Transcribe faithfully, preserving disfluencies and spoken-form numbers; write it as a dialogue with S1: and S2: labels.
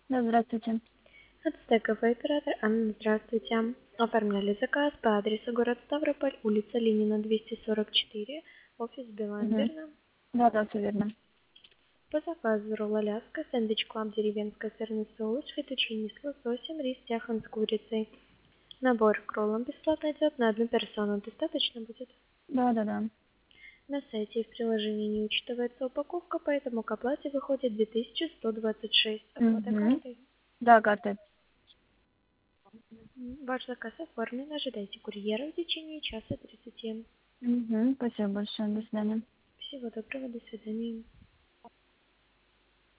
S1: Да, здравствуйте.
S2: Ацтековый оператор Анна, здравствуйте. Оформляли заказ по адресу город Ставрополь, улица Ленина, двести сорок четыре, офис Билайн,
S1: Мгм.
S2: верно?
S1: Да, да, все верно.
S2: По заказу ролл Аляска, сэндвич клаб, деревенская сырный соус, фетучини с лососем, рис тяхан с курицей. Набор к роллам бесплатно идет на одну персону. Достаточно будет?
S1: Да, да, да.
S2: На сайте и в приложении не учитывается упаковка, поэтому к оплате выходит две тысячи сто двадцать шесть. Оплата
S1: Угу.
S2: картой.
S1: Да, карты.
S2: М, Ваш заказ оформлен. Ожидайте курьера в течение часа тридцати.
S1: Угу. Спасибо большое. До свидания.
S2: Всего доброго, до свидания.